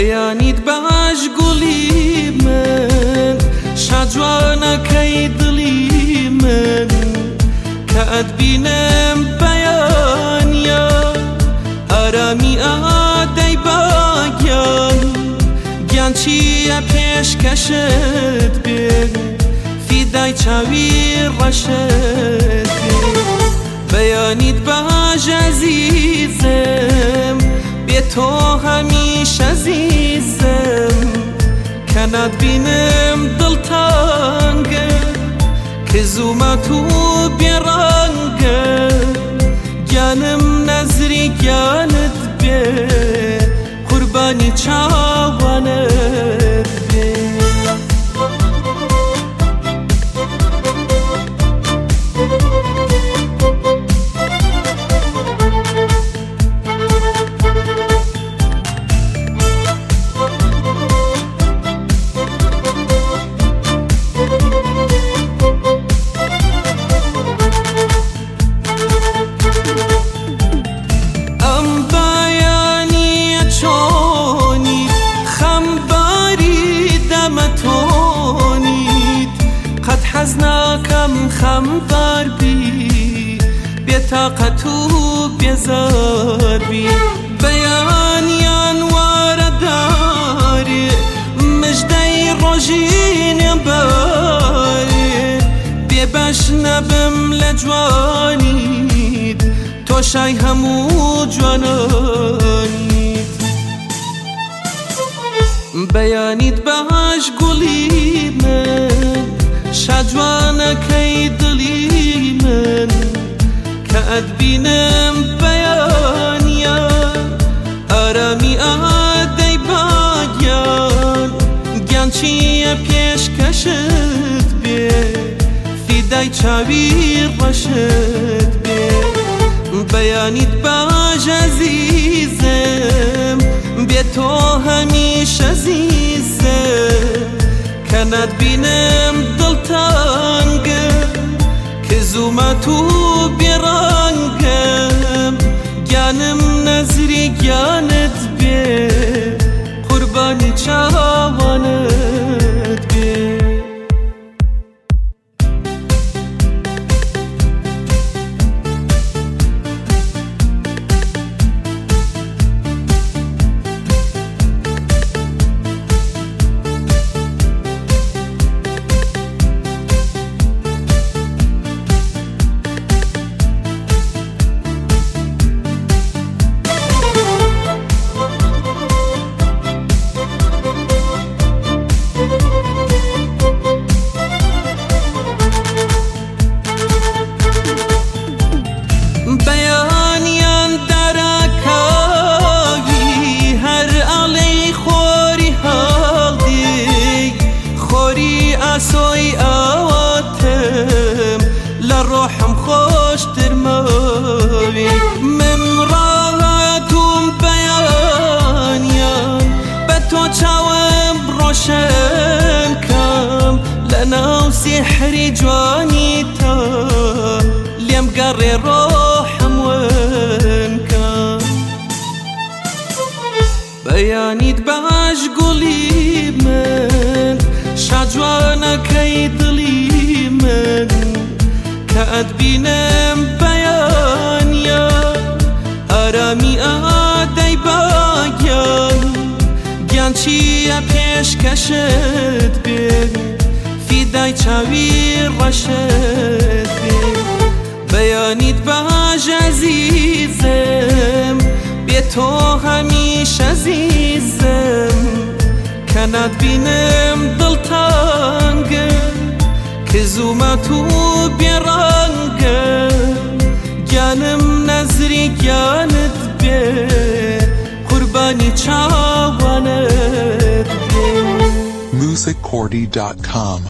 بەیانیت باش گوڵی من شادوانەکەی دڵی من کە ئەتبینم بەیانیا ئارامی ئادەی باگیان گیان چییە پێشکەشت بێ فیدای چاوی ڕەشت بێ بەیانیت باش عەزیزم بێ تۆ هەمیش عەزیزم کە ناتبینم دڵتانگە کە زوومەت و بێڕەنگە گیانم نەزری گیانت بێ قوربانی چاوانت بێ حەزناکەم خەمبار بی بێتاقەت و بێزار بی بەیانیان وارەدارێ مژدەی ڕۆژی نێبارێ بێبەش نەبم لە جوانیت تۆشای هەموو جوانانیت بەیانیت باش گوڵی من شادوانەکەی دڵی من کە ئەتبینم بەیانیا ئارامی ئادەی باگیان گیان چییە پێشکەشت بێ فیدای چاوی ڕەشت بێ بەیانیت باش عەزیزم بێ تۆ هەمیش عەزیزم کە ناتبینم دڵتانگە کە زوومەت و بێڕەنگەم گیانم نەزری گیانت بێ قوربانی چاوانت بێ بەیانیان دەرەکەوی هەر ئەڵێی خۆری هەڵدی خۆری ئاسۆی ئەوەتم لە ڕۆحم خۆشترمەوی من ڕاهاتوم بەیانیان بە تۆ چاوم ڕۆشن کەم لە ناو سیحری جوانی تە لێم گەڕێ ڕۆحم ونکە بەیانیت باش گوڵی من شادوانەکەی دڵی من کە ئەتبینم بەیانیا ئارامی ئادەی باگیان گیان چییە پێشکەشت بێ فیدای چاوی ڕەشت بێ بەیانیت باش عەزیزم بێ تۆ هەمیش عەزیزم کە ناتبینم دڵتانگە کە زوومەت و بێڕەنگە گیانم نەزری گیانت بێ قوربانی چاوانت بێ musiccordy.com